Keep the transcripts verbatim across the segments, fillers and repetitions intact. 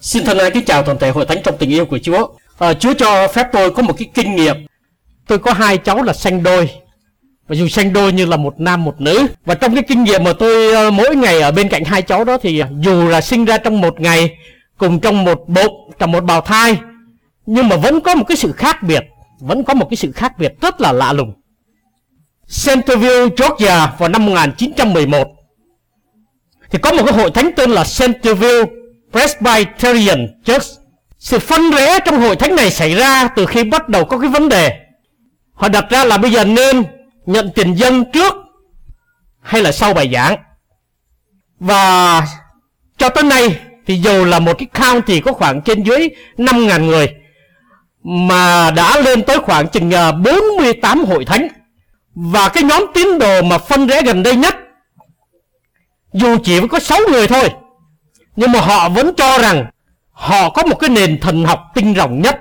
Xin thân ái kính chào toàn thể hội thánh trong tình yêu của Chúa. À, Chúa cho phép tôi có một cái kinh nghiệm. Tôi có hai cháu là sanh đôi, và dù sanh đôi như là một nam một nữ. Và trong cái kinh nghiệm mà tôi mỗi ngày ở bên cạnh hai cháu đó, thì dù là sinh ra trong một ngày, cùng trong một bụng, trong một bào thai, nhưng mà vẫn có một cái sự khác biệt, vẫn có một cái sự khác biệt rất là lạ lùng. Centerville, Georgia vào năm một nghìn chín trăm mười một thì có một cái hội thánh tên là Centerville Presbyterian Church. Sự phân rẽ trong hội thánh này xảy ra từ khi bắt đầu có cái vấn đề. Họ đặt ra là bây giờ nên nhận tiền dân trước hay là sau bài giảng. Và cho tới nay thì dù là một cái county có khoảng trên dưới năm nghìn người, mà đã lên tới khoảng chừng bốn mươi tám hội thánh. Và cái nhóm tín đồ mà phân rẽ gần đây nhất, dù chỉ có sáu người thôi, nhưng mà họ vẫn cho rằng họ có một cái nền thần học tinh rộng nhất.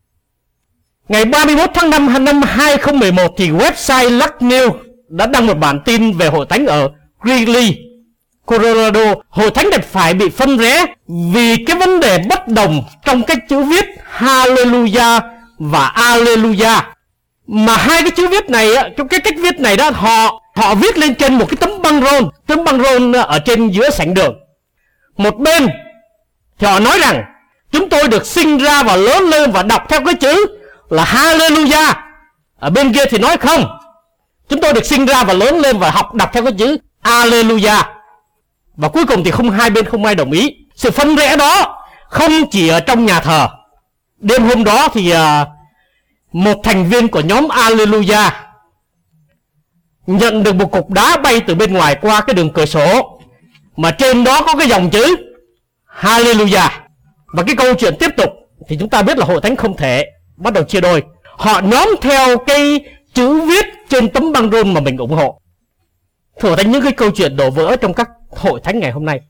Ngày ba mươi mốt tháng năm năm hai nghìn không trăm mười một thì website Luck News đã đăng một bản tin về hội thánh ở Greeley, Colorado. Hội thánh này phải bị phân rẽ vì cái vấn đề bất đồng trong cách chữ viết Hallelujah và Alleluia. Mà hai cái chữ viết này, trong cái cách viết này đó, họ họ viết lên trên một cái tấm băng rôn, tấm băng rôn ở trên giữa sảnh đường. Một bên thì họ nói rằng chúng tôi được sinh ra và lớn lên và đọc theo cái chữ là Hallelujah. Ở bên kia thì nói không, chúng tôi được sinh ra và lớn lên và học đọc theo cái chữ Alleluia. Và cuối cùng thì không hai bên không ai đồng ý. Sự phân rẽ đó không chỉ ở trong nhà thờ. Đêm hôm đó thì uh, một thành viên của nhóm Alleluia nhận được một cục đá bay từ bên ngoài qua cái đường cửa sổ, mà trên đó có cái dòng chữ Hallelujah. Và cái câu chuyện tiếp tục thì chúng ta biết là hội thánh không thể bắt đầu chia đôi. Họ nhóm theo cái chữ viết trên tấm băng rôn mà mình ủng hộ. Thưa hội thánh, những cái câu chuyện đổ vỡ trong các hội thánh ngày hôm nay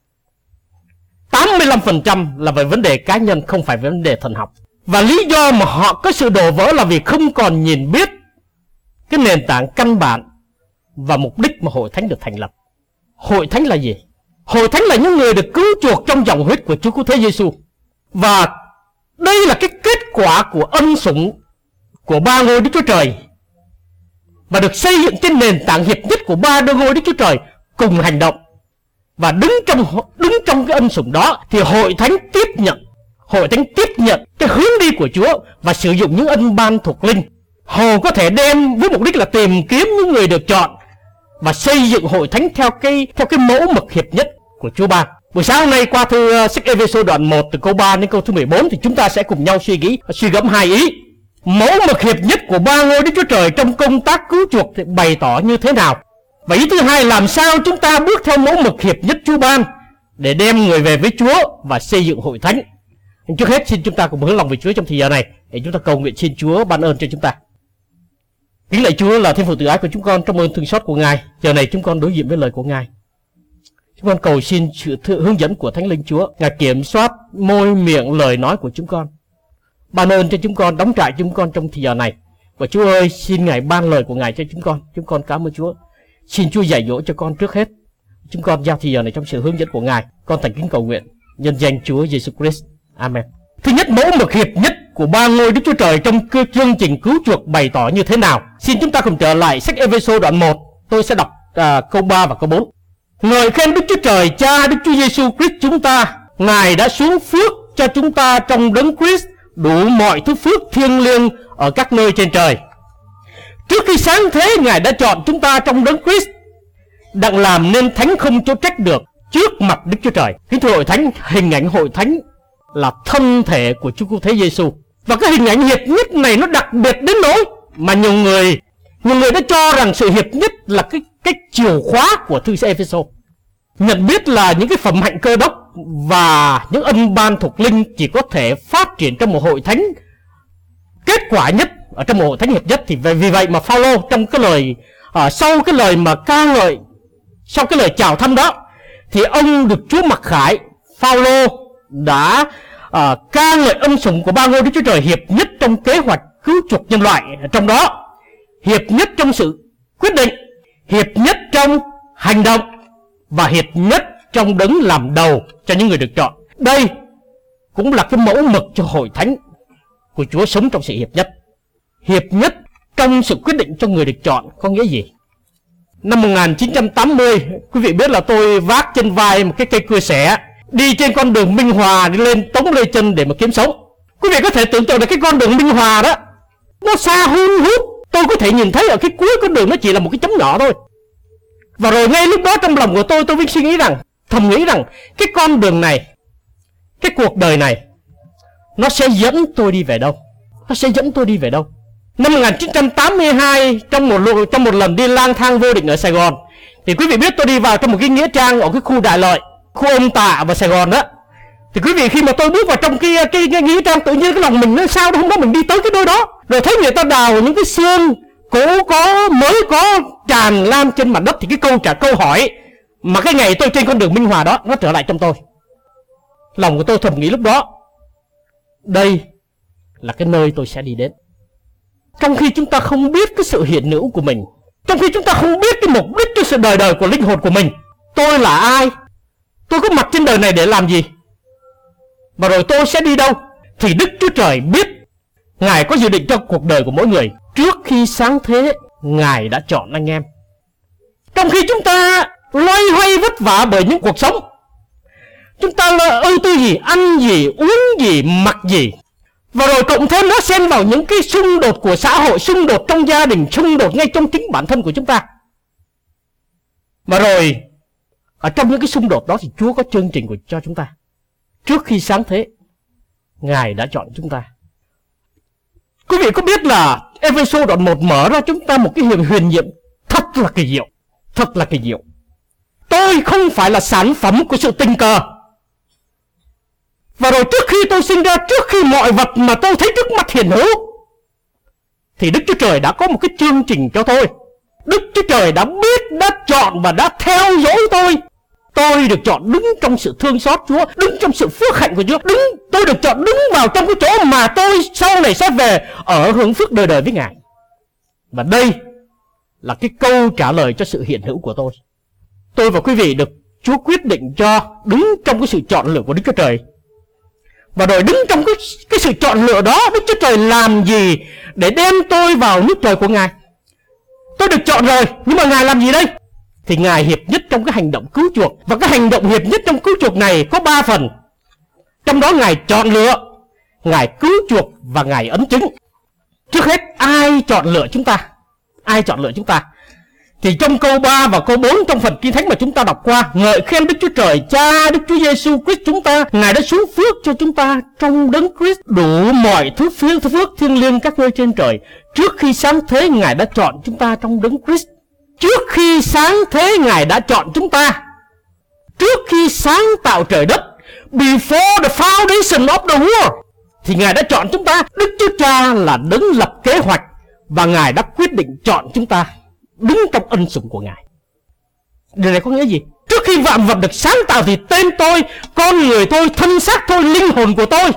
tám mươi lăm phần trăm là về vấn đề cá nhân, không phải về vấn đề thần học. Và lý do mà họ có sự đổ vỡ là vì không còn nhìn biết cái nền tảng căn bản và mục đích mà hội thánh được thành lập. Hội thánh là gì? Hội thánh là những người được cứu chuộc trong dòng huyết của Chúa Cứu Thế Giêsu. Và đây là cái kết quả của ân sủng của ba ngôi Đức Chúa Trời, và được xây dựng trên nền tảng hiệp nhất của ba đôi ngôi Đức Chúa Trời cùng hành động. Và đứng trong đứng trong cái ân sủng đó thì hội thánh tiếp nhận Hội thánh tiếp nhận cái hướng đi của Chúa và sử dụng những ân ban thuộc linh, hầu có thể đem với mục đích là tìm kiếm những người được chọn và xây dựng hội thánh theo cái theo cái mẫu mực hiệp nhất của Chúa ban. Buổi sáng hôm nay qua thư uh, sách Ê-phê-sô đoạn một từ câu ba đến câu thứ mười bốn thì chúng ta sẽ cùng nhau suy nghĩ suy gẫm hai ý. Mẫu mực hiệp nhất của ba ngôi Đức Chúa Trời trong công tác cứu chuộc thì bày tỏ như thế nào? Và ý thứ hai, làm sao chúng ta bước theo mẫu mực hiệp nhất Chúa ban để đem người về với Chúa và xây dựng hội thánh. Trước hết xin chúng ta cùng hướng lòng về Chúa trong thời giờ này để chúng ta cầu nguyện xin Chúa ban ơn cho chúng ta. Kính lạy Chúa là Thiên父từ ái của chúng con, trong ơn thương xót của Ngài, giờ này chúng con đối diện với lời của Ngài. Chúng con cầu xin sự hướng dẫn của Thánh Linh Chúa, Ngài kiểm soát môi miệng lời nói của chúng con. Ban ơn cho chúng con, đóng trại chúng con trong thời giờ này. Và Chúa ơi, xin Ngài ban lời của Ngài cho chúng con. Chúng con cảm ơn Chúa. Xin Chúa dạy dỗ cho con trước hết. Chúng con giao thời giờ này trong sự hướng dẫn của Ngài. Con thành kính cầu nguyện nhân danh Chúa Giêsu Christ. Amen. Thứ nhất, mẫu mực hiệp nhất của ba ngôi Đức Chúa Trời trong chương trình cứu chuộc bày tỏ như thế nào? Xin chúng ta cùng trở lại sách Ê-phê-sô đoạn một. Tôi sẽ đọc à, câu ba và câu bốn. Ngợi khen Đức Chúa Trời Cha Đức Chúa Giêsu Christ chúng ta, Ngài đã xuống phước cho chúng ta trong Đấng Christ đủ mọi thứ phước thiêng liêng ở các nơi trên trời. Trước khi sáng thế, Ngài đã chọn chúng ta trong Đấng Christ đặng làm nên thánh không chỗ trách được trước mặt Đức Chúa Trời. Kính thưa hội thánh, hình ảnh hội thánh là thân thể của Chúa Cứu Thế Giêsu. Và cái hình ảnh hiệp nhất này nó đặc biệt đến nỗi mà nhiều người nhiều người đã cho rằng sự hiệp nhất là cái cái chìa khóa của thư Ê-phê-sô. Nhận biết là những cái phẩm hạnh cơ đốc và những ân ban thuộc linh chỉ có thể phát triển trong một hội thánh kết quả nhất ở trong một hội thánh hiệp nhất. Thì vì vậy mà Phao-lô trong cái lời uh, sau cái lời mà ca ngợi, sau cái lời chào thăm đó, thì ông được Chúa mặc khải, Phao-lô đã uh, ca ngợi ân sủng của ba ngôi Đức Chúa Trời hiệp nhất trong kế hoạch cứu chuộc nhân loại, trong đó hiệp nhất trong sự quyết định, hiệp nhất trong hành động và hiệp nhất trong Đấng làm đầu cho những người được chọn. Đây cũng là cái mẫu mực cho hội thánh của Chúa sống trong sự hiệp nhất. Hiệp nhất trong sự quyết định cho người được chọn có nghĩa gì? Năm một nghìn chín trăm tám mươi, quý vị biết là tôi vác trên vai một cái cây cưa xẻ, đi trên con đường Minh Hòa, đi lên Tống Lê Chân để mà kiếm sống. Quý vị có thể tưởng tượng được cái con đường Minh Hòa đó, nó xa hun hút, tôi có thể nhìn thấy ở cái cuối con đường nó chỉ là một cái chấm nhỏ thôi. Và rồi ngay lúc đó trong lòng của tôi, tôi mới suy nghĩ rằng, thầm nghĩ rằng cái con đường này, cái cuộc đời này, nó sẽ dẫn tôi đi về đâu? Nó sẽ dẫn tôi đi về đâu? Năm một nghìn chín trăm tám mươi hai, trong một, trong một lần đi lang thang vô định ở Sài Gòn, thì quý vị biết tôi đi vào trong một cái nghĩa trang ở cái khu Đại Lợi, khu Ông Tạ và Sài Gòn đó. Thì quý vị khi mà tôi bước vào trong cái, cái, cái nghĩa trang, tự nhiên cái lòng mình nó sao đó, hôm đó mình đi tới cái nơi đó, rồi thấy người ta đào những cái xương cũ có, mới có tràn lan trên mặt đất. Thì cái câu trả câu hỏi mà cái ngày tôi trên con đường Minh Hòa đó, nó trở lại trong tôi. Lòng của tôi thầm nghĩ lúc đó, đây là cái nơi tôi sẽ đi đến. Trong khi chúng ta không biết cái sự hiện hữu của mình, trong khi chúng ta không biết cái mục đích cho sự đời đời của linh hồn của mình, tôi là ai, tôi có mặt trên đời này để làm gì, và rồi tôi sẽ đi đâu, thì Đức Chúa Trời biết Ngài có dự định cho cuộc đời của mỗi người. Trước khi sáng thế, Ngài đã chọn anh em. Trong khi chúng ta loay hoay vất vả bởi những cuộc sống, chúng ta ưu tư gì, ăn gì, uống gì, mặc gì, và rồi cộng thêm nó xen vào những cái xung đột của xã hội, xung đột trong gia đình, xung đột ngay trong chính bản thân của chúng ta. Và rồi ở trong những cái xung đột đó thì Chúa có chương trình của cho chúng ta. Trước khi sáng thế, Ngài đã chọn chúng ta. Quý vị có biết là Ê-phê-sô đoạn một mở ra chúng ta một cái huyền huyền nhiệm thật là kỳ diệu, thật là kỳ diệu. Tôi không phải là sản phẩm của sự tình cờ. Và rồi trước khi tôi sinh ra, trước khi mọi vật mà tôi thấy trước mắt hiện hữu, thì Đức Chúa Trời đã có một cái chương trình cho tôi. Đức Chúa Trời đã biết, đã chọn và đã theo dõi tôi. Tôi được chọn đứng trong sự thương xót Chúa, đứng trong sự phước hạnh của Chúa, đứng, tôi được chọn đứng vào trong cái chỗ mà tôi sau này sẽ về ở hưởng phước đời đời với Ngài. Và đây là cái câu trả lời cho sự hiện hữu của tôi. Tôi và quý vị được Chúa quyết định cho đứng trong cái sự chọn lựa của Đức Chúa Trời. Và rồi đứng trong cái, cái sự chọn lựa đó, Đức Chúa Trời làm gì để đem tôi vào nước trời của Ngài? Tôi được chọn rồi, nhưng mà Ngài làm gì đây? Thì Ngài hiệp nhất trong cái hành động cứu chuộc. Và cái hành động hiệp nhất trong cứu chuộc này có ba phần. Trong đó Ngài chọn lựa, Ngài cứu chuộc và Ngài ấn chứng. Trước hết, ai chọn lựa chúng ta? Ai chọn lựa chúng ta? Thì trong câu ba và câu bốn trong phần Kinh Thánh mà chúng ta đọc qua, ngợi khen Đức Chúa Trời Cha, Đức Chúa Giêsu Christ chúng ta, Ngài đã xuống phước cho chúng ta trong Đấng Christ đủ mọi thứ phước, thứ phước thiêng liêng các nơi trên trời. Trước khi sáng thế, Ngài đã chọn chúng ta trong Đấng Christ. Trước khi sáng thế, Ngài đã chọn chúng ta. Trước khi sáng tạo trời đất, before the foundation of the world, thì Ngài đã chọn chúng ta. Đức Chúa Cha là Đấng lập kế hoạch, và Ngài đã quyết định chọn chúng ta đứng trong ân sủng của Ngài. Điều này có nghĩa gì? Trước khi vạn vật được sáng tạo thì tên tôi, con người tôi, thân xác tôi, linh hồn của tôi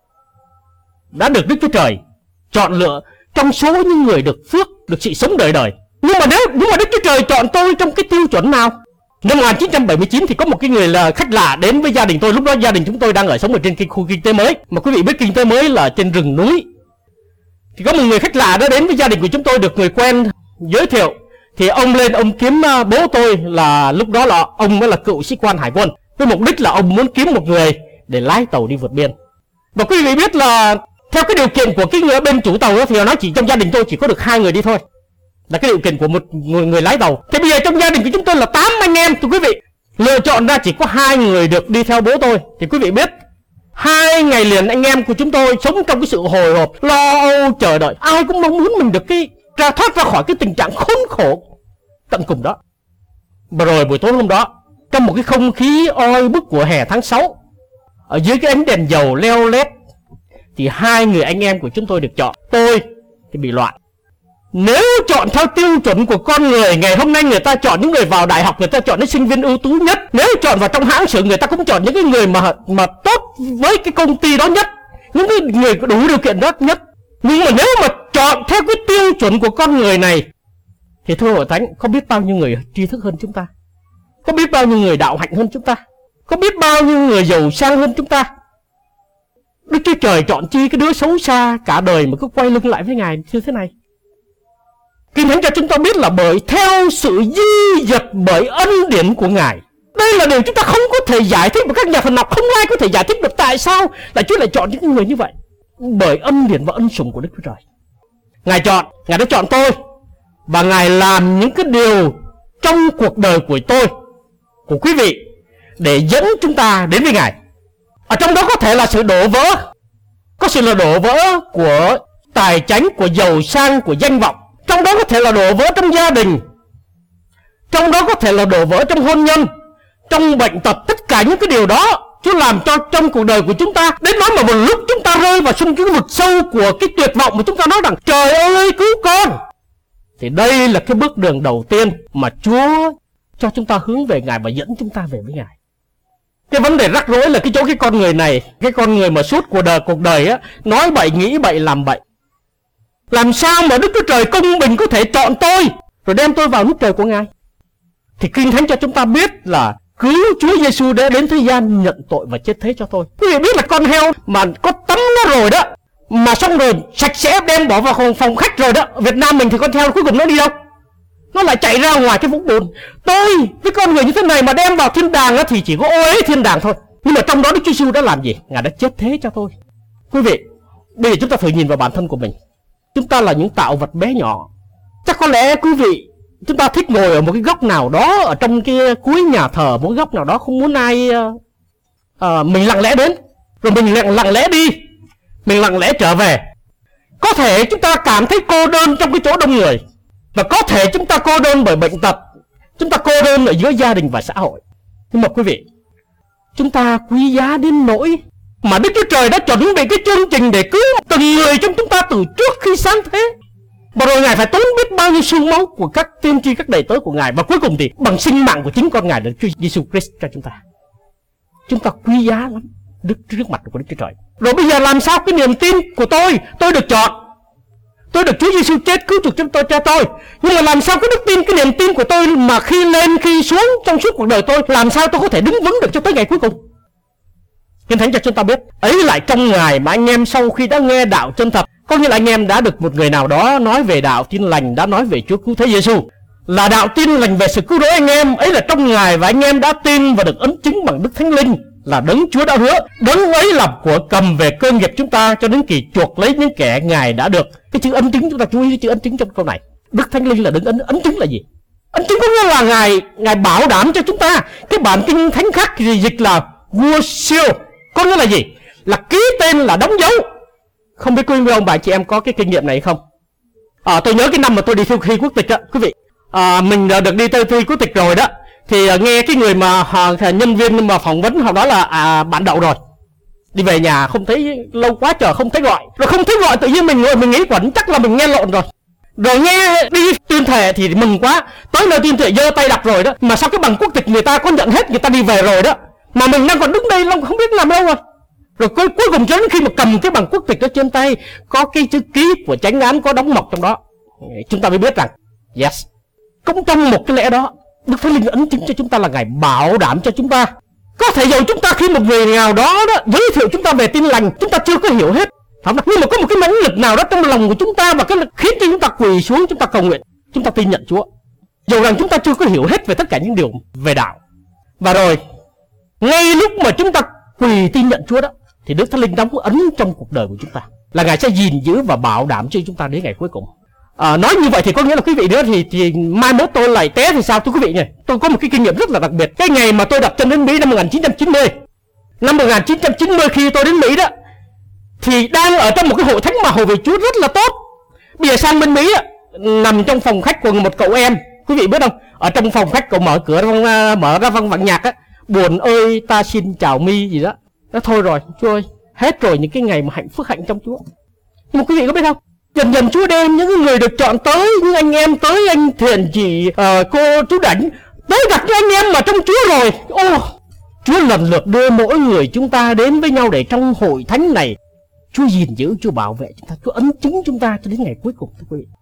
đã được Đức Chúa Trời chọn lựa trong số những người được phước, được sự sống đời đời. Nhưng mà nếu nhưng mà Đức Chúa Trời chọn tôi trong cái tiêu chuẩn nào? Năm một nghìn chín trăm bảy mươi chín thì có một cái người là khách lạ đến với gia đình tôi. Lúc đó gia đình chúng tôi đang ở sống ở trên cái khu kinh tế mới. Mà quý vị biết kinh tế mới là trên rừng núi. Thì có một người khách lạ đó đến với gia đình của chúng tôi, được người quen giới thiệu. Thì ông lên ông kiếm bố tôi, là lúc đó là ông mới là cựu sĩ quan hải quân, với mục đích là ông muốn kiếm một người để lái tàu đi vượt biên. Và quý vị biết là theo cái điều kiện của cái người bên chủ tàu đó, thì nó chỉ trong gia đình tôi chỉ có được hai người đi thôi, là cái điều kiện của một người, người lái tàu. Thế bây giờ trong gia đình của chúng tôi là tám anh em, thì quý vị lựa chọn ra chỉ có hai người được đi theo bố tôi. Thì quý vị biết, hai ngày liền anh em của chúng tôi sống trong cái sự hồi hộp, lo âu, chờ đợi. Ai cũng mong muốn mình được cái ra thoát ra khỏi cái tình trạng khốn khổ tận cùng đó. Và rồi buổi tối hôm đó, trong một cái không khí oi bức của hè tháng sáu, ở dưới cái ánh đèn dầu leo lét, thì hai người anh em của chúng tôi được chọn. Tôi thì bị loại. Nếu chọn theo tiêu chuẩn của con người, ngày hôm nay người ta chọn những người vào đại học, người ta chọn những sinh viên ưu tú nhất. Nếu chọn vào trong hãng xưởng, người ta cũng chọn những cái người mà mà tốt với cái công ty đó nhất, những cái người đủ điều kiện đó nhất. Nhưng mà nếu mà chọn theo cái tiêu chuẩn của con người này, thì thưa hội thánh, có biết bao nhiêu người tri thức hơn chúng ta, có biết bao nhiêu người đạo hạnh hơn chúng ta, có biết bao nhiêu người giàu sang hơn chúng ta. Trời chọn chi cái đứa xấu xa cả đời mà cứ quay lưng lại với Ngài như thế này? Kinh Thánh cho chúng ta biết là bởi theo sự di dật bởi ân điển của Ngài. Đây là điều chúng ta không có thể giải thích, mà các nhà thần học không ai có thể giải thích được tại sao là Chúa lại chọn những người như vậy. Bởi ân điển và ân sủng của Đức Chúa Trời. Ngài chọn, Ngài đã chọn tôi, và Ngài làm những cái điều trong cuộc đời của tôi, của quý vị, để dẫn chúng ta đến với Ngài. Ở trong đó có thể là sự đổ vỡ, có sự là đổ vỡ của tài chánh, của giàu sang, của danh vọng. Trong đó có thể là đổ vỡ trong gia đình, trong đó có thể là đổ vỡ trong hôn nhân, trong bệnh tật. Tất cả những cái điều đó Chúa làm cho trong cuộc đời của chúng ta. Đến đó mà một lúc chúng ta rơi vào trong cái vực sâu của cái tuyệt vọng mà chúng ta nói rằng trời ơi cứu con, thì đây là cái bước đường đầu tiên mà Chúa cho chúng ta hướng về Ngài và dẫn chúng ta về với Ngài. Cái vấn đề rắc rối là cái chỗ cái con người này, cái con người mà suốt cuộc đời cuộc đời á, nói bậy, nghĩ bậy, làm bậy. Làm sao mà Đức Chúa Trời công bình có thể chọn tôi rồi đem tôi vào nước trời của Ngài? Thì Kinh Thánh cho chúng ta biết là cứu Chúa Giêsu đã đến thế gian nhận tội và chết thế cho tôi. Quý vị biết là con heo mà có tắm nó rồi đó, mà xong rồi sạch sẽ đem bỏ vào phòng khách rồi đó. Việt Nam mình thì con heo cuối cùng nó đi đâu? Nó lại chạy ra ngoài cái vũng bùn. Tôi với con người như thế này mà đem vào thiên đàng á, thì chỉ có ô uế thiên đàng thôi. Nhưng mà trong đó Đức Chúa Giêsu đã làm gì? Ngài đã chết thế cho tôi. Quý vị, bây giờ chúng ta thử nhìn vào bản thân của mình. Chúng ta là những tạo vật bé nhỏ. Chắc có lẽ quý vị, chúng ta thích ngồi ở một cái góc nào đó ở trong cái cuối nhà thờ, một cái góc nào đó không muốn ai uh, uh, mình lặng lẽ đến, rồi mình lặng, lặng lẽ đi, mình lặng lẽ trở về. Có thể chúng ta cảm thấy cô đơn trong cái chỗ đông người, và có thể chúng ta cô đơn bởi bệnh tật, chúng ta cô đơn ở giữa gia đình và xã hội. Nhưng mà quý vị, chúng ta quý giá đến nỗi mà Đức Chúa Trời đã chuẩn bị cái chương trình để cứu từng người trong chúng ta từ trước khi sáng thế. Và rồi Ngài phải tốn biết bao nhiêu xương máu của các tiên tri, các đầy tớ của Ngài, và cuối cùng thì bằng sinh mạng của chính con Ngài là Chúa Giêsu Christ cho chúng ta. Chúng ta quý giá lắm Đức trước mặt của Đức Chúa Trời. Rồi bây giờ làm sao cái niềm tin của tôi, tôi được chọn, tôi được Chúa Giêsu chết cứu chuộc cho tôi cho tôi. Nhưng mà làm sao cái đức tin, cái niềm tin của tôi mà khi lên khi xuống trong suốt cuộc đời tôi, làm sao tôi có thể đứng vững được cho tới ngày cuối cùng? Kinh Thánh cho chúng ta biết ấy lại trong Ngài mà anh em sau khi đã nghe đạo chân thật, có nghĩa là anh em đã được một người nào đó nói về đạo tin lành, đã nói về Chúa cứu thế Giêsu, là đạo tin lành về sự cứu rỗi anh em. Ấy là trong Ngài và anh em đã tin và được ấn chứng bằng Đức Thánh Linh, là đấng Chúa đã hứa. Đấng ấy làm của cầm về cơ nghiệp chúng ta cho đến kỳ chuộc lấy những kẻ Ngài đã được. Cái chữ ấn chứng, chúng ta chú ý cái chữ ấn chứng trong câu này. Đức Thánh Linh là đấng ấn, ấn chứng là gì? Ấn chứng có nghĩa là Ngài Ngài bảo đảm cho chúng ta. Cái bản Kinh Thánh khác thì dịch là vua siêu, có nghĩa là gì? Là ký tên, là đóng dấu. Không biết quý vị ông bà chị em có cái kinh nghiệm này không? À, tôi nhớ cái năm mà tôi đi thi quốc tịch đó, quý vị. À, mình được đi tới thi quốc tịch rồi đó, thì uh, nghe cái người mà uh, nhân viên mà phỏng vấn họ nói là à, bạn đậu rồi. Đi về nhà không thấy, lâu quá chờ không thấy gọi, rồi không thấy gọi tự nhiên mình ngồi mình nghĩ quẩn chắc là mình nghe lộn rồi. Rồi nghe đi tuyên thệ thì mừng quá, tới nơi tuyên thệ giơ tay đọc rồi đó, mà sao cái bằng quốc tịch người ta có nhận hết, người ta đi về rồi đó, mà mình đang còn đứng đây không biết làm đâu rồi. Rồi cuối, cuối cùng cho đến khi mà cầm cái bằng quốc tịch đó trên tay, có cái chữ ký của chánh án có đóng mộc trong đó, chúng ta mới biết rằng yes, cũng trong một cái lẽ đó Đức Thánh Linh ấn chứng cho chúng ta là Ngài bảo đảm cho chúng ta. Có thể dầu chúng ta khi một người nào đó, đó giới thiệu chúng ta về tin lành, chúng ta chưa có hiểu hết, không? Nhưng mà có một cái mãnh lực nào đó trong lòng của chúng ta, và cái lực khiến cho chúng ta quỳ xuống, chúng ta cầu nguyện, chúng ta tin nhận Chúa, dầu rằng chúng ta chưa có hiểu hết về tất cả những điều về đạo. Và rồi ngay lúc mà chúng ta quỳ tin nhận Chúa đó, thì Đức Thánh Linh đóng ấn trong cuộc đời của chúng ta, là Ngài sẽ gìn giữ và bảo đảm cho chúng ta đến ngày cuối cùng. À, nói như vậy thì có nghĩa là quý vị nữa thì, thì mai mốt tôi lại té thì sao thưa quý vị nhỉ? Tôi có một cái kinh nghiệm rất là đặc biệt. Cái ngày mà tôi đặt chân đến Mỹ năm một nghìn chín trăm chín mươi, năm một nghìn chín trăm chín mươi khi tôi đến Mỹ đó, thì đang ở trong một cái hội thánh mà hầu về Chúa rất là tốt. Bây giờ sang bên Mỹ á, nằm trong phòng khách của một cậu em, quý vị biết không? Ở trong phòng khách cậu mở cửa mở ra văn vặn nhạc á, buồn ơi ta xin chào mi gì đó. Đó thôi rồi, Chúa ơi, hết rồi những cái ngày mà hạnh phúc hạnh trong Chúa. Nhưng mà quý vị có biết không? Dần dần Chúa đem những người được chọn tới, những anh em tới, anh Thiện, chị, uh, cô, chú Đảnh, tới gặp những anh em mà trong Chúa rồi. Ô, oh, Chúa lần lượt đưa mỗi người chúng ta đến với nhau để trong hội thánh này Chúa gìn giữ, Chúa bảo vệ chúng ta, Chúa ấn chứng chúng ta cho đến ngày cuối cùng, thưa quý vị.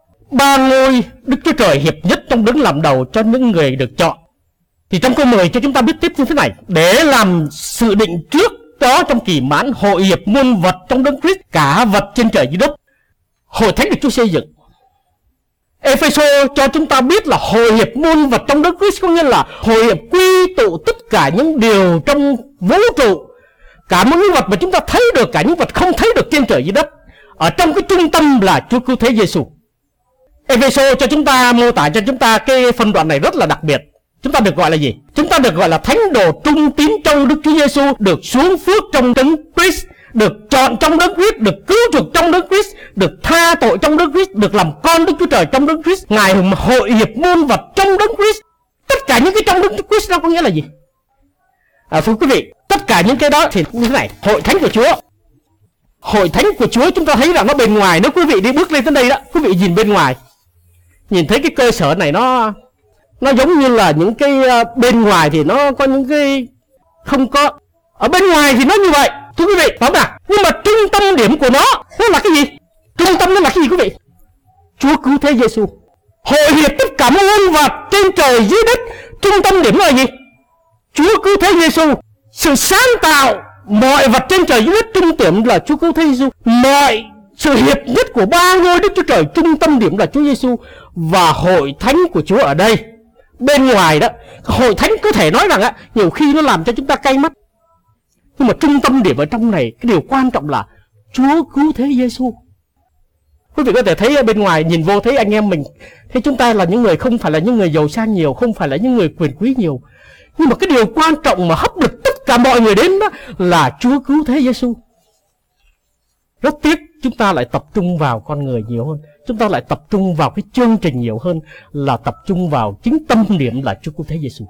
Ba ngôi Đức Chúa Trời hiệp nhất trong đấng làm đầu cho những người được chọn. Thì trong câu mười cho chúng ta biết tiếp như thế này: để làm sự định trước đó trong kỳ mãn hội hiệp muôn vật trong Đấng Christ, cả vật trên trời dưới đất. Hội thánh được Chúa xây dựng. Ê-phê-sô cho chúng ta biết là hội hiệp muôn vật trong Đấng Christ, có nghĩa là hội hiệp quy tụ tất cả những điều trong vũ trụ, cả những vật mà chúng ta thấy được, cả những vật không thấy được trên trời dưới đất. Ở trong cái trung tâm là Chúa Cứu Thế Giêsu. Ê-phê-sô cho chúng ta mô tả cho chúng ta cái phân đoạn này rất là đặc biệt. Chúng ta được gọi là gì? Chúng ta được gọi là thánh đồ trung tín trong Đức Chúa Giêsu, được xuống phước trong Đấng Christ, được chọn trong Đấng Christ, được cứu chuộc trong Đấng Christ, được tha tội trong Đấng Christ, được làm con Đức Chúa Trời trong Đấng Christ. Ngài hội hiệp muôn vật trong Đấng Christ. Tất cả những cái trong Đấng Christ đó có nghĩa là gì? À, thưa quý vị, tất cả những cái đó thì như thế này: hội thánh của Chúa. Hội thánh của Chúa chúng ta thấy rằng nó bên ngoài. Nếu quý vị đi bước lên tới đây đó, quý vị nhìn bên ngoài, nhìn thấy cái cơ sở này nó nó giống như là những cái uh, bên ngoài thì nó có những cái không có. Ở bên ngoài thì nó như vậy, thưa quý vị, phải không nào? Nhưng mà trung tâm điểm của nó nó là cái gì? Trung tâm nó là cái gì quý vị? Chúa Cứu Thế Giêsu. Hội hiệp tất cả muôn vật trên trời dưới đất. Trung tâm điểm là gì? Chúa Cứu Thế Giêsu. Sự sáng tạo mọi vật trên trời dưới đất, trung điểm là Chúa Cứu Thế Giêsu. Mọi sự hiệp nhất của ba ngôi Đức Chúa Trời, trung tâm điểm là Chúa Giêsu. Và hội thánh của Chúa ở đây, bên ngoài đó, hội thánh có thể nói rằng á, nhiều khi nó làm cho chúng ta cay mắt. Nhưng mà trung tâm điểm ở trong này, cái điều quan trọng là Chúa Cứu Thế Giêsu. Quý vị có thể thấy ở bên ngoài nhìn vô thấy anh em mình, thấy chúng ta là những người không phải là những người giàu sang nhiều, không phải là những người quyền quý nhiều. Nhưng mà cái điều quan trọng mà hấp lực tất cả mọi người đến đó là Chúa Cứu Thế Giêsu. Rất tiếc chúng ta lại tập trung vào con người nhiều hơn, chúng ta lại tập trung vào cái chương trình nhiều hơn là tập trung vào chính tâm điểm là Chúa Cứu Thế Giêsu.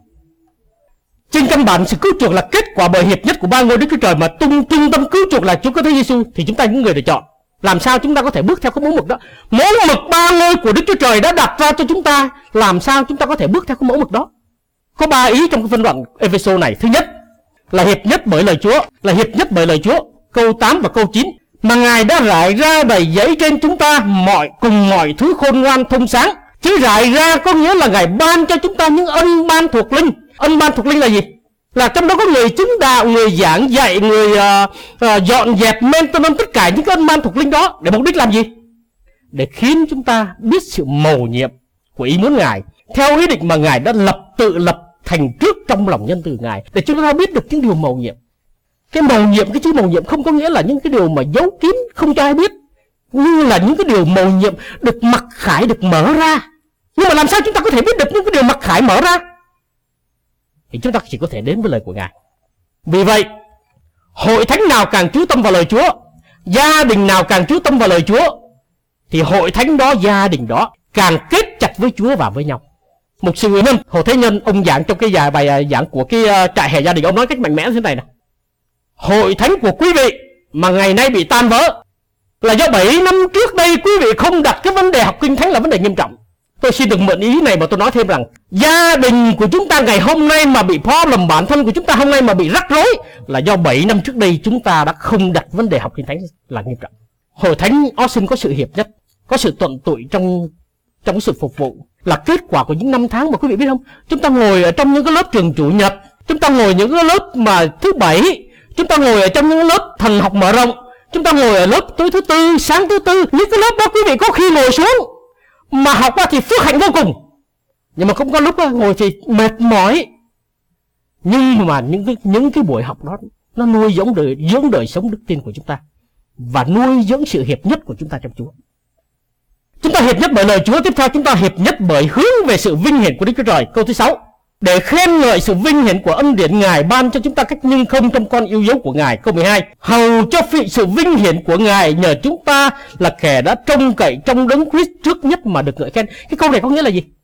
Trên căn bản sự cứu chuộc là kết quả bởi hiệp nhất của ba ngôi Đức Chúa Trời, mà trung trung tâm cứu chuộc là Chúa Cứu Thế Giêsu, thì chúng ta những người được chọn. Làm sao chúng ta có thể bước theo cái mẫu mực đó? Mẫu mực ba ngôi của Đức Chúa Trời đã đặt ra cho chúng ta, làm sao chúng ta có thể bước theo cái mẫu mực đó? Có ba ý trong cái phân đoạn Ê-phê-sô này. Thứ nhất là hiệp nhất bởi lời Chúa, là hiệp nhất bởi lời Chúa, câu tám và câu chín. Mà Ngài đã rải ra đầy dẫy trên chúng ta mọi cùng mọi thứ khôn ngoan thông sáng. Chứ rải ra có nghĩa là Ngài ban cho chúng ta những ân ban thuộc linh. Ân ban thuộc linh là gì? Là trong đó có người chứng đạo, người giảng dạy, người uh, uh, dọn dẹp mentor, tất cả những cái ân ban thuộc linh đó để mục đích làm gì? Để khiến chúng ta biết sự mầu nhiệm của ý muốn Ngài, theo ý định mà Ngài đã lập tự lập thành trước trong lòng nhân từ Ngài, để chúng ta biết được những điều mầu nhiệm. Cái mầu nhiệm, cái chữ mầu nhiệm không có nghĩa là những cái điều mà giấu kín không cho ai biết, nhưng là những cái điều mầu nhiệm được mặc khải, được mở ra. Nhưng mà làm sao chúng ta có thể biết được những cái điều mặc khải mở ra? Thì chúng ta chỉ có thể đến với lời của Ngài. Vì vậy, hội thánh nào càng chú tâm vào lời Chúa, gia đình nào càng chú tâm vào lời Chúa, thì hội thánh đó, gia đình đó càng kết chặt với Chúa và với nhau. Mục sư Nguyễn Nhân, Hồ Thế Nhân, ông giảng trong cái bài giảng của cái trại hè gia đình, ông nói cách mạnh mẽ như thế này này: hội thánh của quý vị mà ngày nay bị tan vỡ là do bảy năm trước đây quý vị không đặt cái vấn đề học kinh thánh là vấn đề nghiêm trọng. Tôi xin được mượn ý này mà tôi nói thêm rằng gia đình của chúng ta ngày hôm nay mà bị problem, bản thân của chúng ta hôm nay mà bị rắc rối là do bảy năm trước đây chúng ta đã không đặt vấn đề học kinh thánh là nghiêm trọng. Hội thánh Austin có sự hiệp nhất, có sự tuần tụi trong trong sự phục vụ, là kết quả của những năm tháng mà quý vị biết không? Chúng ta ngồi ở trong những cái lớp trường chủ nhật, chúng ta ngồi những cái lớp mà thứ bảy, chúng ta ngồi ở trong những lớp thần học mở rộng, chúng ta ngồi ở lớp tối thứ tư, sáng thứ tư. Những cái lớp đó quý vị có khi ngồi xuống mà học qua thì phước hạnh vô cùng, nhưng mà không có lúc đó, ngồi thì mệt mỏi. Nhưng mà những cái những cái buổi học đó nó nuôi dưỡng đời dưỡng đời sống đức tin của chúng ta và nuôi dưỡng sự hiệp nhất của chúng ta trong Chúa. Chúng ta hiệp nhất bởi lời Chúa. Tiếp theo chúng ta hiệp nhất bởi hướng về sự vinh hiển của Đức Chúa Trời. Câu thứ sáu: để khen ngợi sự vinh hiển của ân điển Ngài ban cho chúng ta cách nhưng không trong con yêu dấu của Ngài. Câu mười hai: hầu cho vị sự vinh hiển của Ngài nhờ chúng ta là kẻ đã trông cậy trong Đấng Christ trước nhất mà được ngợi khen. Cái câu này có nghĩa là gì?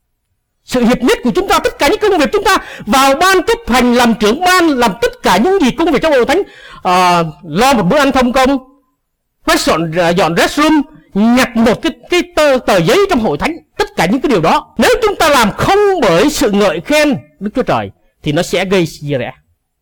Sự hiệp nhất của chúng ta, tất cả những công việc chúng ta vào ban chấp hành, làm trưởng ban, làm tất cả những gì công việc trong hội thánh, uh, lo một bữa ăn thông công, quét dọn dọn restroom, nhặt một cái cái tờ, tờ giấy trong hội thánh, tất cả những cái điều đó nếu chúng ta làm không bởi sự ngợi khen Đức Chúa Trời thì nó sẽ gây chia rẽ.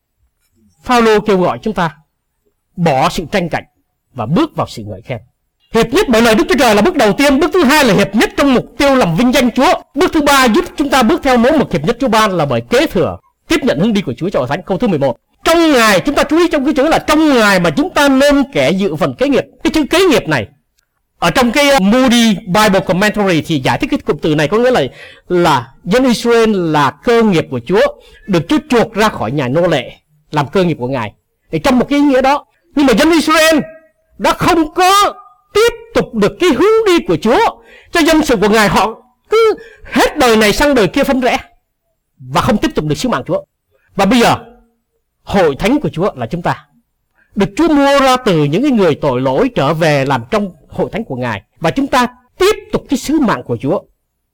Phao-lô kêu gọi chúng ta bỏ sự tranh cạnh và bước vào sự ngợi khen. Hiệp nhất bởi lời Đức Chúa Trời là bước đầu tiên. Bước thứ hai là hiệp nhất trong mục tiêu làm vinh danh Chúa. Bước thứ ba giúp chúng ta bước theo mẫu mực hiệp nhất Chúa ban là bởi kế thừa, tiếp nhận hướng đi của Chúa cho hội thánh. Câu thứ mười một: Trong Ngài, chúng ta chú ý trong cái chữ là trong Ngài mà chúng ta nên kẻ dự phần kế nghiệp. Cái chữ kế nghiệp này ở trong cái Moody Bible Commentary thì giải thích cái cụm từ này có nghĩa là là dân Israel là cơ nghiệp của Chúa, được Chúa chuộc ra khỏi nhà nô lệ làm cơ nghiệp của Ngài. Thì trong một cái ý nghĩa đó, nhưng mà dân Israel đã không có tiếp tục được cái hướng đi của Chúa, cho dân sự của Ngài họ cứ hết đời này sang đời kia phân rẽ và không tiếp tục được sứ mạng Chúa. Và bây giờ hội thánh của Chúa là chúng ta, được Chúa mua ra từ những cái người tội lỗi trở về làm trong hội thánh của Ngài, và chúng ta tiếp tục cái sứ mạng của Chúa,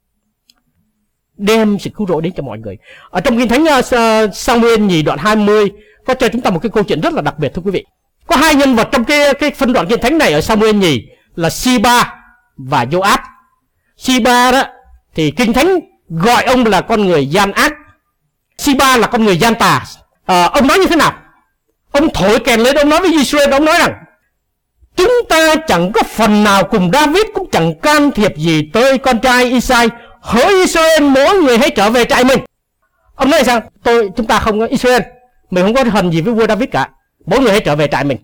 đem sự cứu rỗi đến cho mọi người. Ở trong Kinh Thánh uh, Samuel nhì đoạn hai mươi có cho chúng ta một cái câu chuyện rất là đặc biệt, thưa quý vị. Có hai nhân vật trong cái cái phân đoạn Kinh Thánh này ở Samuel nhì là Siba và Joab. Siba đó thì Kinh Thánh gọi ông là con người gian ác, Siba là con người gian tà. À, ông nói như thế nào? Ông thổi kèn lên, ông nói với Israel, ông nói rằng chúng ta chẳng có phần nào cùng David, cũng chẳng can thiệp gì tới con trai Isai. Hỡi Israel, mỗi người hãy trở về trại mình. Ông nói sao? Tôi chúng ta không có Israel, mình không có phần gì với vua David cả, mỗi người hãy trở về trại mình.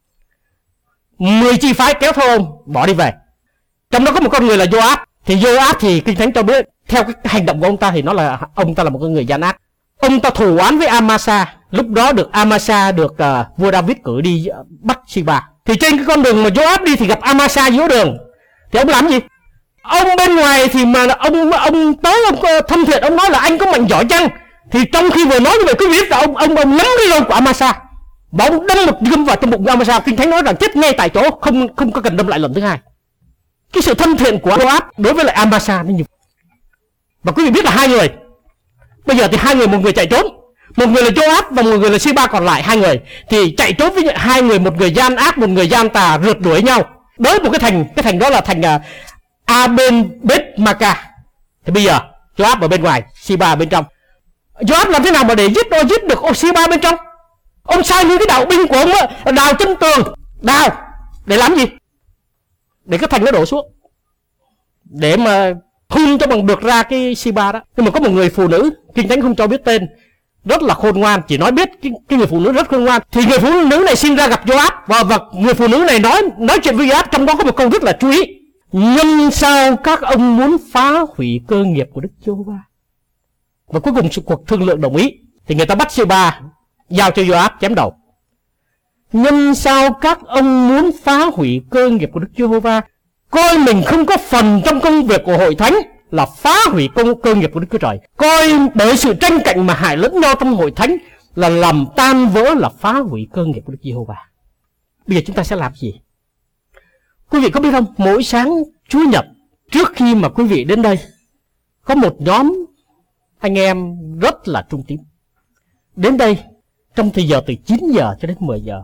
Mười chi phái kéo theo ông bỏ đi về. Trong đó có một con người là Joab. Thì Joab thì Kinh Thánh cho biết theo cái hành động của ông ta thì nó là ông ta là một con người gian ác. Ông ta thù oán với Amasa. Lúc đó được Amasa được uh, vua David cử đi uh, bắt Siba. Thì trên cái con đường mà Joab đi thì gặp Amasa giữa đường. Thì ông làm gì? Ông bên ngoài thì mà ông ông tới ông thân thiện, ông nói là anh có mạnh giỏi chăng? Thì trong khi vừa nói như vậy, quý vị biết là ông ông ông nắm cái râu của Amasa và ông đâm một gươm vào trong bụng Amasa. Kinh Thánh nói rằng chết ngay tại chỗ, không không có cần đâm lại lần thứ hai. Cái sự thân thiện của Joab đối với lại Amasa nó như. Và quý vị biết là hai người bây giờ thì hai người, một người chạy trốn, một người là Joab và một người là Siba, còn lại hai người thì chạy trốn với hai người, một người gian ác, một người gian tà, rượt đuổi nhau tới một cái thành, cái thành đó là thành uh, Aben-beth-maca. Thì bây giờ Joab ở bên ngoài, Siba ở bên trong. Joab làm thế nào mà để giết nó giết được ông Siba bên trong? Ông sai những cái đạo binh của ông á, đào chân tường, đào để làm gì? Để cái thành nó đổ xuống, để mà hun cho bằng được ra cái Siba đó. Nhưng mà có một người phụ nữ, Kinh Thánh không cho biết tên, rất là khôn ngoan, chỉ nói biết cái, cái người phụ nữ rất khôn ngoan. Thì người phụ nữ này xin ra gặp Joab, và, và người phụ nữ này nói nói chuyện với Joab, trong đó có một câu rất là chú ý: nhân sao các ông muốn phá hủy cơ nghiệp của Đức Giê-hô-va? Và cuối cùng cuộc thương lượng đồng ý, thì người ta bắt Siba giao cho Joab chém đầu. Nhân sao các ông muốn phá hủy cơ nghiệp của Đức Giê-hô-va, coi mình không có phần trong công việc của hội thánh là phá hủy công cơ nghiệp của Đức Chúa Trời, coi bởi sự tranh cạnh mà hại lẫn nhau trong hội thánh là làm tan vỡ, là phá hủy cơ nghiệp của Đức Giê-hô-va. Bây giờ chúng ta sẽ làm gì? Quý vị có biết không, mỗi sáng Chúa Nhật trước khi mà quý vị đến đây, có một nhóm anh em rất là trung tín đến đây trong thời giờ từ chín giờ cho đến mười giờ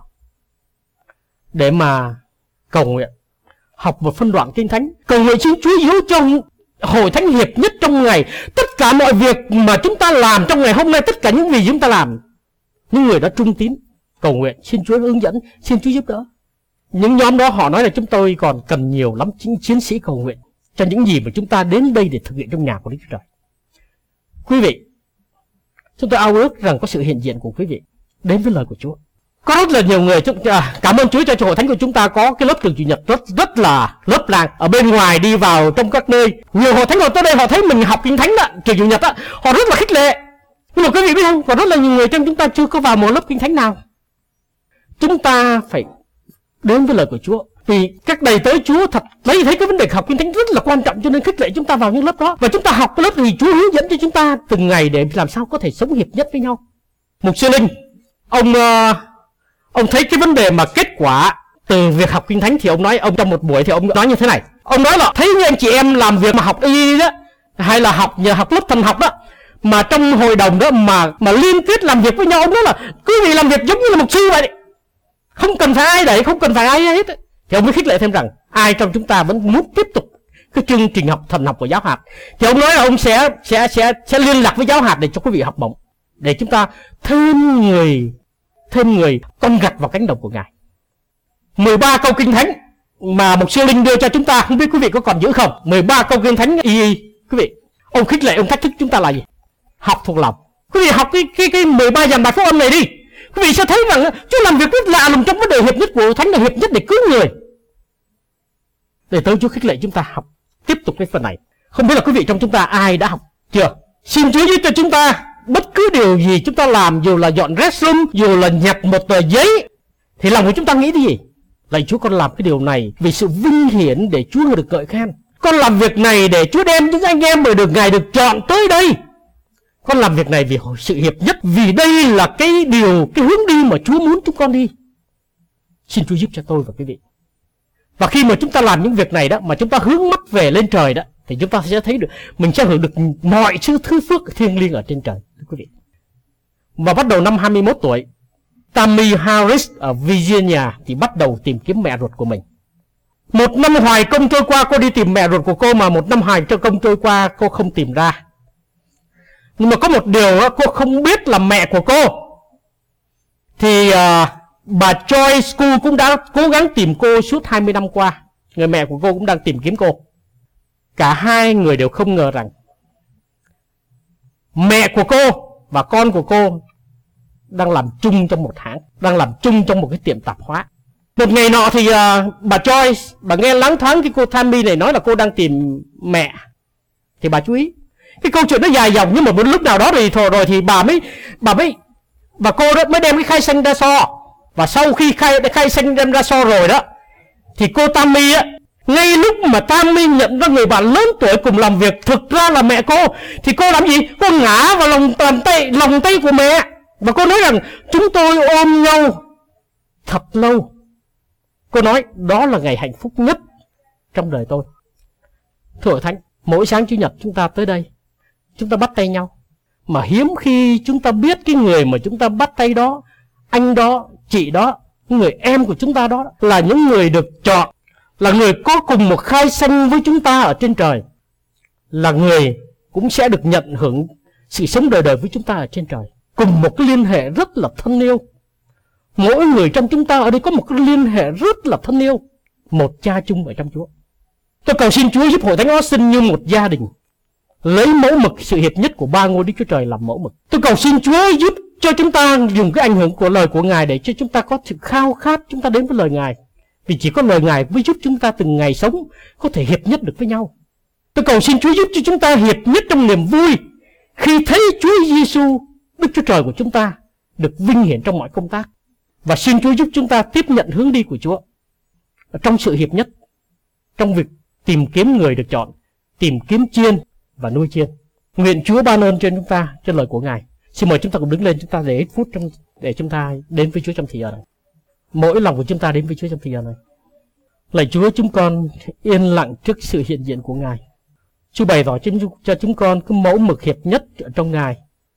để mà cầu nguyện, học một phân đoạn Kinh Thánh, cầu nguyện xin Chúa yếu cho hội thánh hiệp nhất trong ngày. Tất cả mọi việc mà chúng ta làm trong ngày hôm nay, tất cả những gì chúng ta làm, những người đã trung tín cầu nguyện xin Chúa hướng dẫn, xin Chúa giúp đỡ. Những nhóm đó họ nói là chúng tôi còn cần nhiều lắm chính chiến sĩ cầu nguyện cho những gì mà chúng ta đến đây để thực hiện trong nhà của Đức Chúa Trời. Quý vị, chúng tôi ao ước rằng có sự hiện diện của quý vị đến với lời của Chúa. Có rất là nhiều người, à, cảm ơn Chúa cho, cho hội thánh của chúng ta có cái lớp trường chủ nhật rất rất là lớp làng ở bên ngoài đi vào trong các nơi. Nhiều hội thánh họ tới đây họ thấy mình học Kinh Thánh đó, trường chủ nhật đó, họ rất là khích lệ. Nhưng mà quý vị biết không, còn rất là nhiều người trong chúng ta chưa có vào một lớp Kinh Thánh nào. Chúng ta phải đến với lời của Chúa, vì các đầy tới Chúa thật lấy thấy cái vấn đề học Kinh Thánh rất là quan trọng, cho nên khích lệ chúng ta vào những lớp đó. Và chúng ta học cái lớp thì Chúa hướng dẫn cho chúng ta từng ngày để làm sao có thể sống hiệp nhất với nhau. Mục sư Linh, ông uh, ông thấy cái vấn đề mà kết quả từ việc học Kinh Thánh thì ông nói, ông trong một buổi thì ông nói như thế này. Ông nói là thấy như anh chị em làm việc mà học y đó, hay là học nhờ học lớp thần học đó, mà trong hội đồng đó mà mà liên kết làm việc với nhau, ông nói là quý vị làm việc giống như là mục sư vậy, không cần phải ai đẩy, không cần phải ai hết. Thì ông mới khích lệ thêm rằng ai trong chúng ta vẫn muốn tiếp tục cái chương trình học thần học của giáo hạt, thì ông nói là ông sẽ sẽ sẽ sẽ liên lạc với giáo hạt để cho quý vị học bổng, để chúng ta thêm người thêm người con gặt vào cánh đồng của Ngài. mười ba câu Kinh Thánh mà mục sư Linh đưa cho chúng ta, không biết quý vị có còn giữ không? mười ba câu Kinh Thánh y y. Quý vị, ông khích lệ, ông thách thức chúng ta là gì? Học thuộc lòng. Quý vị học cái cái cái mười ba dàn bài phúc âm này đi. Quý vị sẽ thấy rằng Chúa làm việc rất lạ lùng trong vấn đề hiệp nhất của Thánh là hiệp nhất để cứu người. Để tới Chúa khích lệ chúng ta học tiếp tục cái phần này. Không biết là quý vị trong chúng ta ai đã học chưa? Xin Chúa giúp cho chúng ta bất cứ điều gì chúng ta làm, dù là dọn restroom, dù là nhặt một tờ giấy, thì lòng của chúng ta nghĩ cái gì? Lạy Chúa, con làm cái điều này vì sự vinh hiển để Chúa được ngợi khen. Con làm việc này để Chúa đem những anh em mà được Ngài được chọn tới đây. Con làm việc này vì sự hiệp nhất, vì đây là cái điều, cái hướng đi mà Chúa muốn chúng con đi. Xin Chúa giúp cho tôi và quý vị. Và khi mà chúng ta làm những việc này đó, mà chúng ta hướng mắt về lên trời đó, thì chúng ta sẽ thấy được, mình sẽ hưởng được mọi sự thứ phước thiêng liêng ở trên trời, thưa quý vị. Và bắt đầu năm hai mươi mốt tuổi, Tammy Harris ở Virginia thì bắt đầu tìm kiếm mẹ ruột của mình. Một năm hoài công trôi qua, cô đi tìm mẹ ruột của cô, mà một năm hoài cho công trôi qua cô không tìm ra. Nhưng mà có một điều cô không biết là mẹ của cô. Thì uh, bà Joy School cũng đã cố gắng tìm cô suốt hai mươi năm qua. Người mẹ của cô cũng đang tìm kiếm cô. Cả hai người đều không ngờ rằng mẹ của cô và con của cô đang làm chung trong một hãng, đang làm chung trong một cái tiệm tạp hóa. Một ngày nọ thì uh, bà Joyce, bà nghe loáng thoáng cái cô Tammy này nói là cô đang tìm mẹ, thì bà chú ý. Cái câu chuyện nó dài dòng, nhưng mà một lúc nào đó thì thôi rồi thì bà mới bà mới và cô đó mới đem cái khai sinh ra so. Và sau khi khai khai sinh đem ra so rồi đó, thì cô Tammy á, ngay lúc mà Tammy nhận ra người bạn lớn tuổi cùng làm việc thực ra là mẹ cô, thì cô làm gì? Cô ngã vào lòng bàn tay, lòng tay của mẹ. Và cô nói rằng chúng tôi ôm nhau thật lâu. Cô nói đó là ngày hạnh phúc nhất trong đời tôi. Thưa Hội Thánh, mỗi sáng Chủ nhật chúng ta tới đây, chúng ta bắt tay nhau. Mà hiếm khi chúng ta biết cái người mà chúng ta bắt tay đó, anh đó, chị đó, người em của chúng ta đó là những người được chọn, là người có cùng một khai sanh với chúng ta ở trên trời, là người cũng sẽ được nhận hưởng sự sống đời đời với chúng ta ở trên trời, cùng một cái liên hệ rất là thân yêu. Mỗi người trong chúng ta ở đây có một cái liên hệ rất là thân yêu, một cha chung ở trong Chúa. Tôi cầu xin Chúa giúp Hội Thánh Austin như một gia đình, lấy mẫu mực sự hiệp nhất của ba ngôi Đức Chúa Trời làm mẫu mực. Tôi cầu xin Chúa giúp cho chúng ta dùng cái ảnh hưởng của lời của Ngài để cho chúng ta có sự khao khát chúng ta đến với lời Ngài. Vì chỉ có lời Ngài mới giúp chúng ta từng ngày sống có thể hiệp nhất được với nhau. Tôi cầu xin Chúa giúp cho chúng ta hiệp nhất trong niềm vui khi thấy Chúa Giêsu, Đức Chúa Trời của chúng ta, được vinh hiển trong mọi công tác. Và xin Chúa giúp chúng ta tiếp nhận hướng đi của Chúa trong sự hiệp nhất, trong việc tìm kiếm người được chọn, tìm kiếm chiên và nuôi chiên. Nguyện Chúa ban ơn trên chúng ta, trên lời của Ngài. Xin mời chúng ta cùng đứng lên, chúng ta để ít phút trong, để chúng ta đến với Chúa trong thời giờ này. Mỗi lòng của chúng ta đến với Chúa trong thời giờ này. Lạy Chúa, chúng con yên lặng trước sự hiện diện của Ngài. Chúa bày tỏ cho chúng con cái mẫu mực hiệp nhất ở trong Ngài.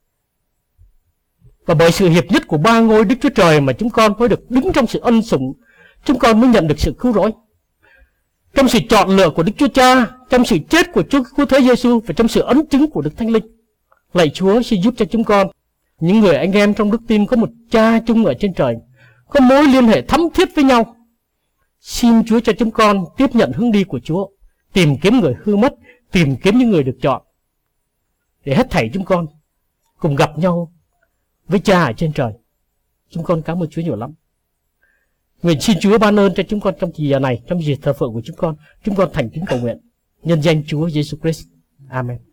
Và bởi sự hiệp nhất của ba ngôi Đức Chúa Trời mà chúng con mới được đứng trong sự ân sủng, chúng con mới nhận được sự cứu rỗi. Trong sự chọn lựa của Đức Chúa Cha, trong sự chết của Chúa Cứu Thế Giêsu và trong sự ấn chứng của Đức Thánh Linh. Lạy Chúa, xin giúp cho chúng con, những người anh em trong đức tin có một cha chung ở trên trời, có mối liên hệ thắm thiết với nhau. Xin Chúa cho chúng con tiếp nhận hướng đi của Chúa, tìm kiếm người hư mất, tìm kiếm những người được chọn, để hết thảy chúng con cùng gặp nhau với Cha ở trên trời. Chúng con cảm ơn Chúa nhiều lắm. Nguyện xin Chúa ban ơn cho chúng con trong thời giờ này, trong dịp thờ phượng của chúng con. Chúng con thành kính cầu nguyện nhân danh Chúa Giêsu Christ. Amen.